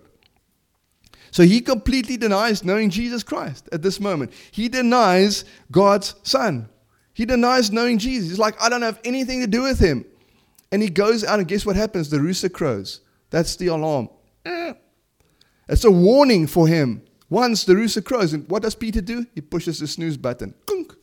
So he completely denies knowing Jesus Christ at this moment. He denies God's Son. He denies knowing Jesus. He's like, I don't have anything to do with him. And he goes out, and guess what happens? The rooster crows. That's the alarm. It's a warning for him. Once the rooster crows, and what does Peter do? He pushes the snooze button. Kunk.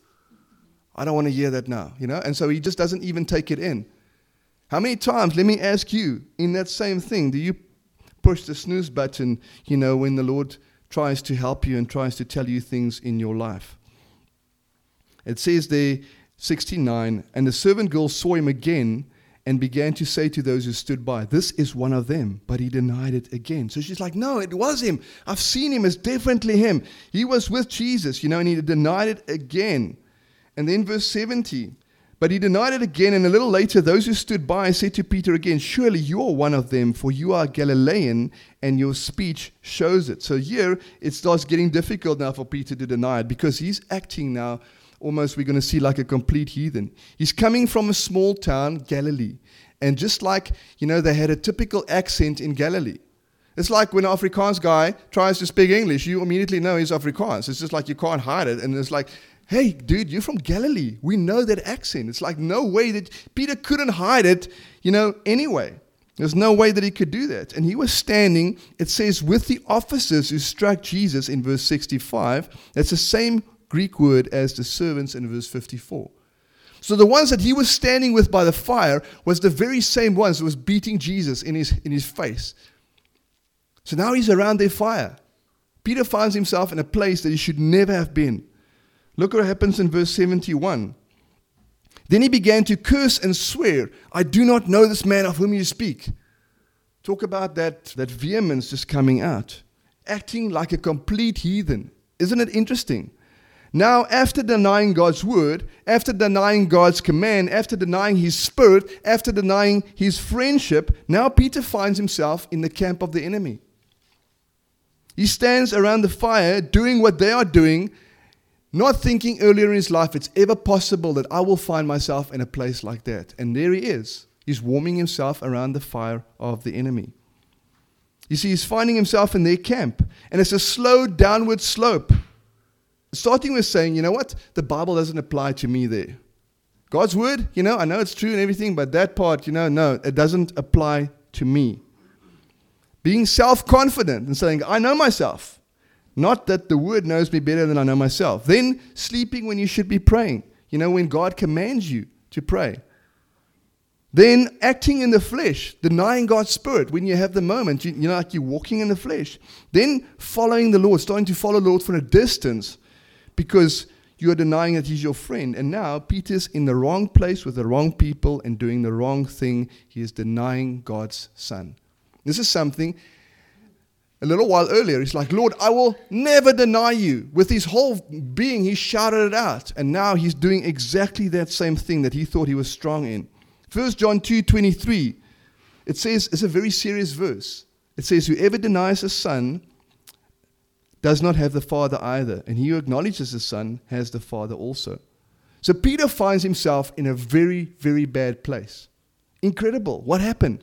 I don't want to hear that now, you know? And so he just doesn't even take it in. How many times, let me ask you, in that same thing, do you push the snooze button, you know, when the Lord tries to help you and tries to tell you things in your life? It says there, sixty-nine, and the servant girl saw him again and began to say to those who stood by, "This is one of them." But he denied it again. So she's like, "No, it was him. I've seen him. It's definitely him. He was with Jesus," you know, and he denied it again. And then verse seventy, "But he denied it again, and a little later those who stood by said to Peter again, 'Surely you are one of them, for you are Galilean, and your speech shows it.'" So here it starts getting difficult now for Peter to deny it, because he's acting now almost, we're going to see, like a complete heathen. He's coming from a small town, Galilee. And just like, you know, they had a typical accent in Galilee. It's like when an Afrikaans guy tries to speak English, you immediately know he's Afrikaans. It's just like you can't hide it. And it's like, "Hey, dude, you're from Galilee. We know that accent." It's like no way that Peter couldn't hide it, you know, anyway. There's no way that he could do that. And he was standing, it says, with the officers who struck Jesus in verse sixty-five. That's the same Greek word as the servants in verse fifty-four. So the ones that he was standing with by the fire was the very same ones that was beating Jesus in his, in his face. So now he's around their fire. Peter finds himself in a place that he should never have been. Look what happens in verse seventy-one. "Then he began to curse and swear, 'I do not know this man of whom you speak.'" Talk about that, that vehemence just coming out. Acting like a complete heathen. Isn't it interesting? Now, after denying God's word, after denying God's command, after denying his spirit, after denying his friendship, now Peter finds himself in the camp of the enemy. He stands around the fire doing what they are doing, not thinking earlier in his life it's ever possible that I will find myself in a place like that. And there he is. He's warming himself around the fire of the enemy. You see, he's finding himself in their camp. And it's a slow downward slope. Starting with saying, you know what? The Bible doesn't apply to me there. God's word, you know, I know it's true and everything, but that part, you know, no, it doesn't apply to me. Being self-confident and saying, I know myself. Not that the word knows me better than I know myself. Then sleeping when you should be praying. You know, when God commands you to pray. Then acting in the flesh, denying God's spirit when you have the moment. You, you know, like you're walking in the flesh. Then following the Lord, starting to follow the Lord from a distance because you are denying that He's your friend. And now Peter's in the wrong place with the wrong people and doing the wrong thing. He is denying God's Son. This is something, a little while earlier, he's like, Lord, I will never deny you. With his whole being, he shouted it out. And now he's doing exactly that same thing that he thought he was strong in. First John two twenty-three, it says, it's a very serious verse. It says, whoever denies the Son does not have the Father either. And he who acknowledges the Son has the Father also. So Peter finds himself in a very, very bad place. Incredible. What happened?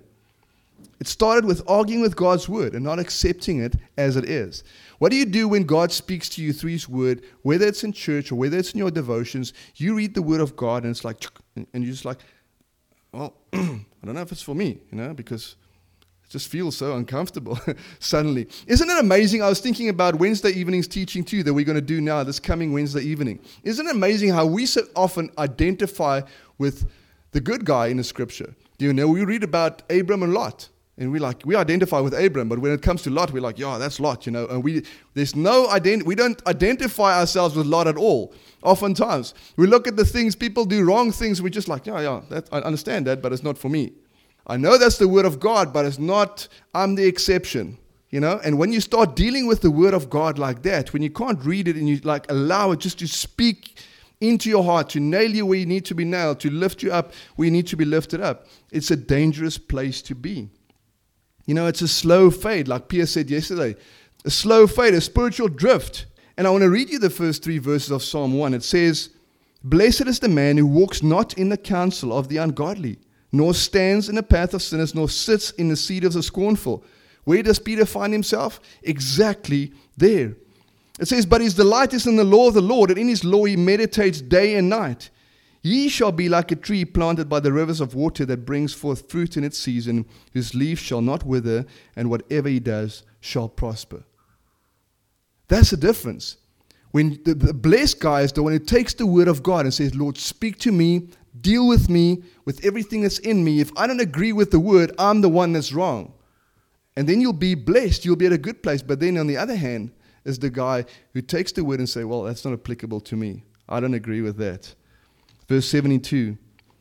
It started with arguing with God's word and not accepting it as it is. What do you do when God speaks to you through His word, whether it's in church or whether it's in your devotions? You read the word of God and it's like, and you're just like, well, I don't know if it's for me, you know, because it just feels so uncomfortable suddenly. Isn't it amazing? I was thinking about Wednesday evening's teaching too that we're going to do now, this coming Wednesday evening. Isn't it amazing how we so often identify with the good guy in the scripture? You know, we read about Abram and Lot. And we like we identify with Abram, but when it comes to Lot, we're like, yeah, that's Lot, you know. And we there's no ident we don't identify ourselves with Lot at all. Oftentimes, we look at the things people do wrong things. We're just like, yeah, yeah, that, I understand that, but it's not for me. I know that's the word of God, but it's not. I'm the exception, you know. And when you start dealing with the word of God like that, when you can't read it and you like allow it just to speak into your heart, to nail you where you need to be nailed, to lift you up where you need to be lifted up, it's a dangerous place to be. You know, it's a slow fade, like Pierre said yesterday. A slow fade, a spiritual drift. And I want to read you the first three verses of Psalm one. It says, blessed is the man who walks not in the counsel of the ungodly, nor stands in the path of sinners, nor sits in the seat of the scornful. Where does Peter find himself? Exactly there. It says, but his delight is in the law of the Lord, and in his law he meditates day and night. Ye shall be like a tree planted by the rivers of water that brings forth fruit in its season, whose leaf shall not wither, and whatever he does shall prosper. That's the difference. When the, the blessed guy is the one who takes the word of God and says, Lord, speak to me, deal with me, with everything that's in me. If I don't agree with the word, I'm the one that's wrong. And then you'll be blessed, you'll be at a good place. But then on the other hand is the guy who takes the word and says, well, that's not applicable to me. I don't agree with that. Verse seventy-two,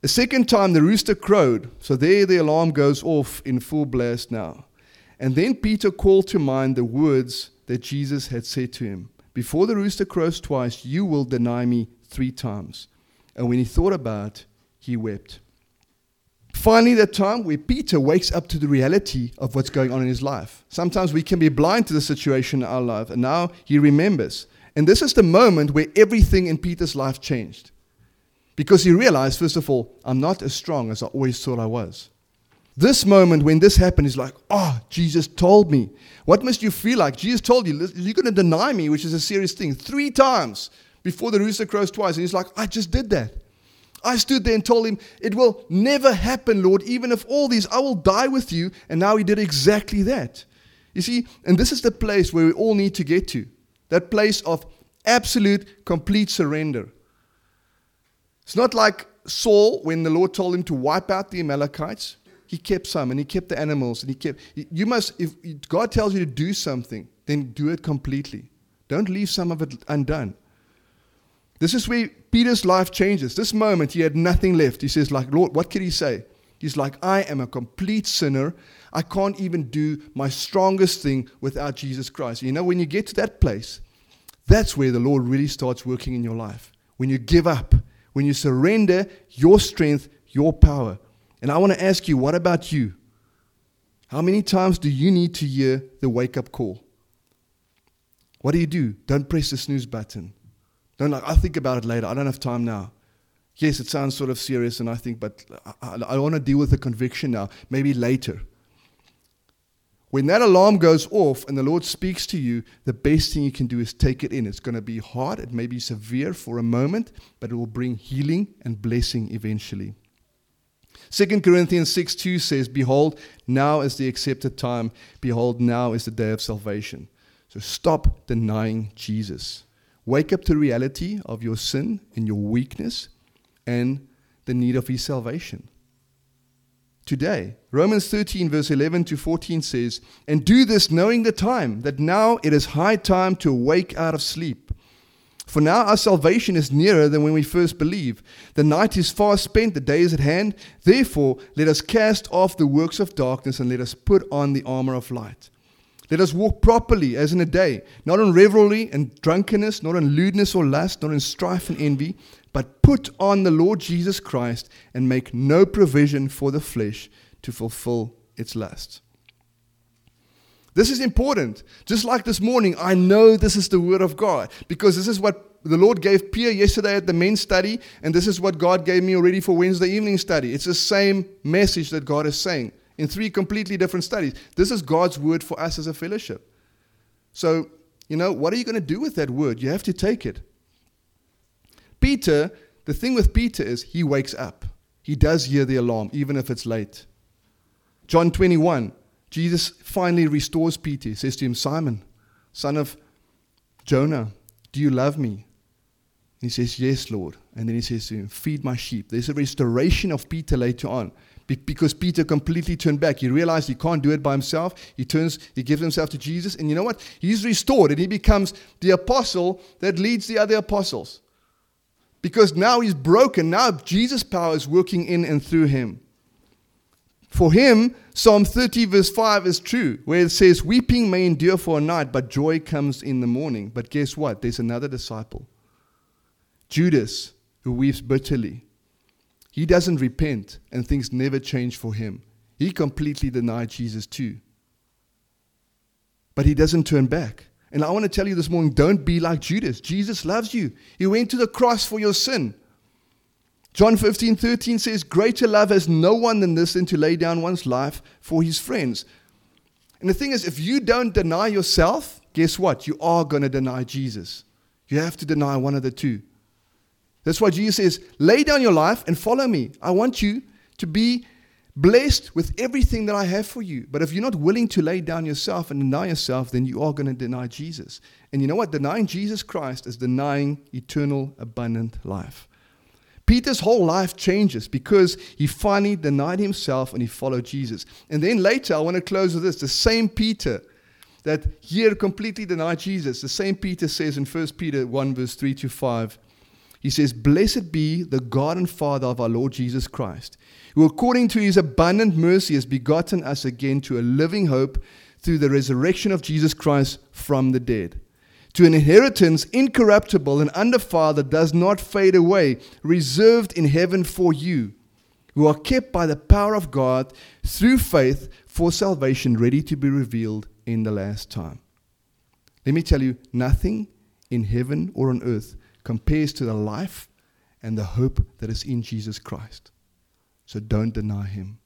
A second time the rooster crowed. So there the alarm goes off in full blast now. And then Peter called to mind the words that Jesus had said to him. Before the rooster crows twice, you will deny me three times. And when he thought about it, he wept. Finally, that time where Peter wakes up to the reality of what's going on in his life. Sometimes we can be blind to the situation in our life, and now he remembers. And this is the moment where everything in Peter's life changed. Because he realized, first of all, I'm not as strong as I always thought I was. This moment when this happened is like, oh, Jesus told me. What must you feel like? Jesus told you, you're going to deny me, which is a serious thing, three times before the rooster crows twice. And he's like, I just did that. I stood there and told him, it will never happen, Lord, even if all these, I will die with you. And now he did exactly that. You see, and this is the place where we all need to get to. That place of absolute, complete surrender. It's not like Saul, when the Lord told him to wipe out the Amalekites. He kept some, and he kept the animals, and he kept, you must, if God tells you to do something, then do it completely. Don't leave some of it undone. This is where Peter's life changes. This moment, he had nothing left. He says, like, Lord, what could he say? He's like, I am a complete sinner. I can't even do my strongest thing without Jesus Christ. You know, when you get to that place, that's where the Lord really starts working in your life. When you give up, when you surrender your strength, your power. And I want to ask you, what about you? How many times do you need to hear the wake-up call? What do you do? Don't press the snooze button. Don't like, I'll think about it later. I don't have time now. Yes, it sounds sort of serious, and I think, but I, I, I want to deal with the conviction now. Maybe later. When that alarm goes off and the Lord speaks to you, the best thing you can do is take it in. It's going to be hard. It may be severe for a moment, but it will bring healing and blessing eventually. Second Corinthians six two says, behold, now is the accepted time. Behold, now is the day of salvation. So stop denying Jesus. Wake up to the reality of your sin and your weakness and the need of his salvation. Today, Romans thirteen verse eleven to fourteen says, and do this knowing the time, that now it is high time to awake out of sleep. For now our salvation is nearer than when we first believed. The night is far spent, the day is at hand. Therefore, let us cast off the works of darkness and let us put on the armor of light. Let us walk properly as in a day, not in revelry and drunkenness, not in lewdness or lust, not in strife and envy, but put on the Lord Jesus Christ and make no provision for the flesh to fulfill its lusts. This is important. Just like this morning, I know this is the word of God because this is what the Lord gave Pierre yesterday at the men's study, and this is what God gave me already for Wednesday evening study. It's the same message that God is saying in three completely different studies. This is God's word for us as a fellowship. So, you know, what are you going to do with that word? You have to take it. Peter, the thing with Peter is he wakes up. He does hear the alarm, even if it's late. John twenty-one, Jesus finally restores Peter. He says to him, Simon, son of Jonah, do you love me? And he says, yes, Lord. And then he says to him, feed my sheep. There's a restoration of Peter later on. Because Peter completely turned back. He realized he can't do it by himself. He turns, he gives himself to Jesus. And you know what? He's restored and he becomes the apostle that leads the other apostles. Because now he's broken. Now Jesus' power is working in and through him. For him, Psalm thirty verse five is true, where it says, weeping may endure for a night, but joy comes in the morning. But guess what? There's another disciple, Judas, who weeps bitterly. He doesn't repent, and things never change for him. He completely denied Jesus too. But he doesn't turn back. And I want to tell you this morning, don't be like Judas. Jesus loves you. He went to the cross for your sin. John fifteen thirteen says, greater love has no one than this, than to lay down one's life for his friends. And the thing is, if you don't deny yourself, guess what? You are going to deny Jesus. You have to deny one of the two. That's why Jesus says, lay down your life and follow me. I want you to be blessed with everything that I have for you. But if you're not willing to lay down yourself and deny yourself, then you are going to deny Jesus. And you know what? Denying Jesus Christ is denying eternal, abundant life. Peter's whole life changes because he finally denied himself and he followed Jesus. And then later, I want to close with this. The same Peter that here completely denied Jesus, the same Peter says in First Peter one, verse three to five, He says, "Blessed be the God and Father of our Lord Jesus Christ, who according to his abundant mercy has begotten us again to a living hope through the resurrection of Jesus Christ from the dead, to an inheritance incorruptible and undefiled that does not fade away, reserved in heaven for you, who are kept by the power of God through faith for salvation, ready to be revealed in the last time." Let me tell you, nothing in heaven or on earth compares to the life and the hope that is in Jesus Christ. So don't deny him.